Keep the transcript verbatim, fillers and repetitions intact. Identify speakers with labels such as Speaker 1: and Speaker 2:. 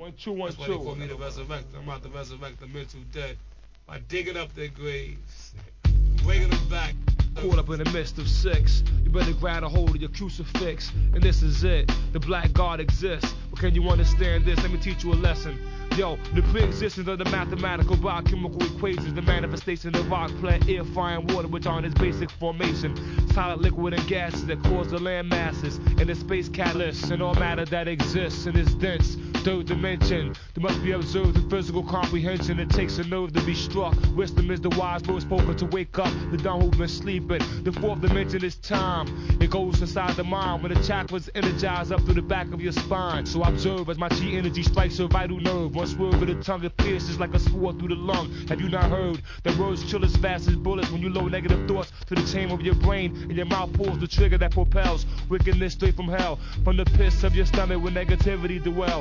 Speaker 1: One, two, one,
Speaker 2: That's why
Speaker 1: two.
Speaker 2: they call me the resurrector. I'm about to resurrect the mental dead by digging up their graves, bringing them back.
Speaker 1: Caught up in the midst of six, you better grab a hold of your crucifix. And this is it, the black God exists. But can you understand this? Let me teach you a lesson. Yo, the pre-existence of the mathematical biochemical equations, the manifestation of rock, plant, air, fire, and water, which are in its basic formation. Solid, liquid, and gases that cause the land masses, and the space catalysts, and all matter that exists in this dense third dimension. There must be observed in physical comprehension. It takes a nerve to be struck. Wisdom is the wise word spoken to wake up the dumb who've been sleeping. The fourth dimension is time. It goes inside the mind when the chakras energize up through the back of your spine. So observe as my chi energy strikes your vital nerve. One swerve of the tongue, it pierces like a sword through the lung. Have you not heard that words chill as fast as bullets when you load negative thoughts to the chamber of your brain, and your mouth pulls the trigger that propels wickedness straight from hell, from the pits of your stomach where negativity dwell.